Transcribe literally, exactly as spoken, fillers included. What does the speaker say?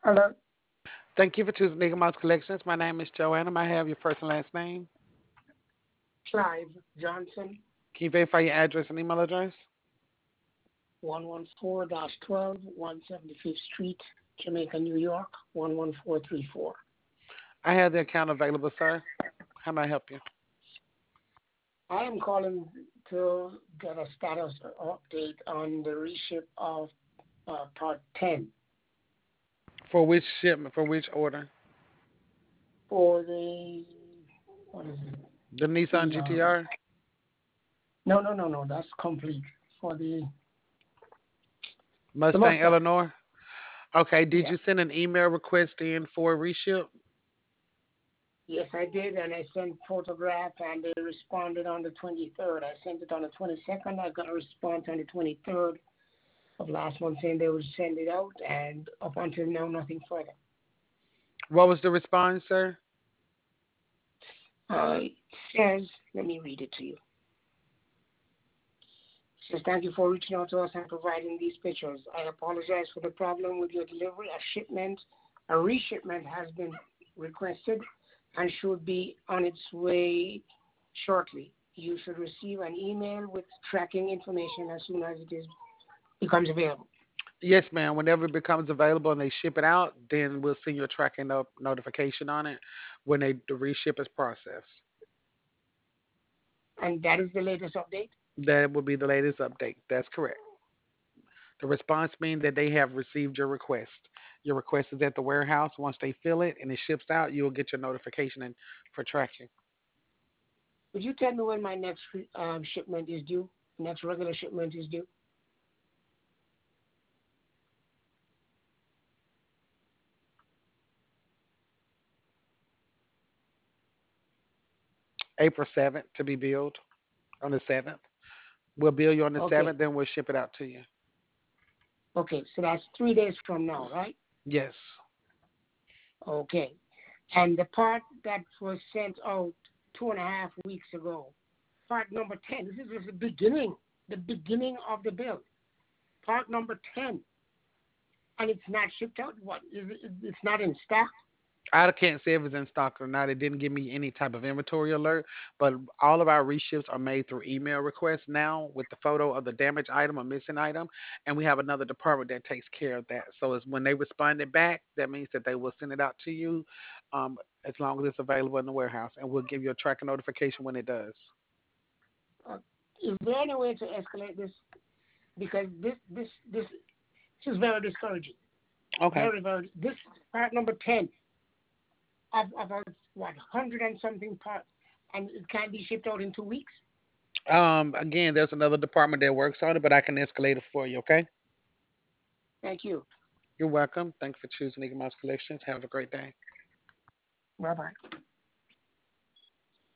Hello, Thank you for choosing Nigga Mouse Collections. My name is Joanna. May I have your first and last name? Clive Johnson, Can you verify your address and email address? one one four twelve, one seventy-fifth Street, Jamaica, New York, one one four three four. I have the account available, sir. How may I help you? I am calling to get a status update on the reship of uh, Part ten For which shipment? For which order? for the, what is it? The Nissan The, um, G T R? no, no, no, no, that's complete. For the, the Mustang Mustang. Eleanor? Okay, did Yes. you send an email request in for a reship? Yes, I did, and I sent photograph, and they responded on the twenty-third. I sent it on the twenty-second. I got a response on the twenty-third of last month saying they would send it out, and up until now, nothing further. What was the response, sir? Uh, it says, let me read it to you. It says, thank you for reaching out to us and providing these pictures. I apologize for the problem with your delivery. A shipment, a reshipment has been requested and should be on its way shortly. You should receive an email with tracking information as soon as it is becomes available. Yes, ma'am. Whenever it becomes available and they ship it out, then we'll send you a tracking no- notification on it when they the reship is processed. And that is the latest update. That will be the latest update. That's correct. The response means that they have received your request. Your request is at the warehouse. Once they fill it and it ships out, you'll get your notification and for tracking. Would you tell me when my next um, shipment is due? Next regular shipment is due? April seventh to be billed on the seventh. We'll bill you on the Okay. seventh, then we'll ship it out to you. Okay. So that's three days from now, right? Yes. Okay. And the part that was sent out two and a half weeks ago, part number ten, this is the beginning, the beginning of the bill. Part number ten, and it's not shipped out. What? Is it, it's not in stock? I can't say if it's in stock or not. It didn't give me any type of inventory alert, but all of our reships are made through email requests now with the photo of the damaged item or missing item, and we have another department that takes care of that. So it's when they respond it back, that means that they will send it out to you, um, as long as it's available in the warehouse, and we'll give you a tracking notification when it does. Uh, is there any way to escalate this? Because this, this, this, this is very discouraging. Okay. Very, very. This part number ten of about what hundred and something parts, and it can't be shipped out in two weeks. Um, again, there's another department that works on it, but I can escalate it for you. Okay. Thank you. You're welcome. Thank you for choosing Eagle Mouse Collections. Have a great day. Bye bye.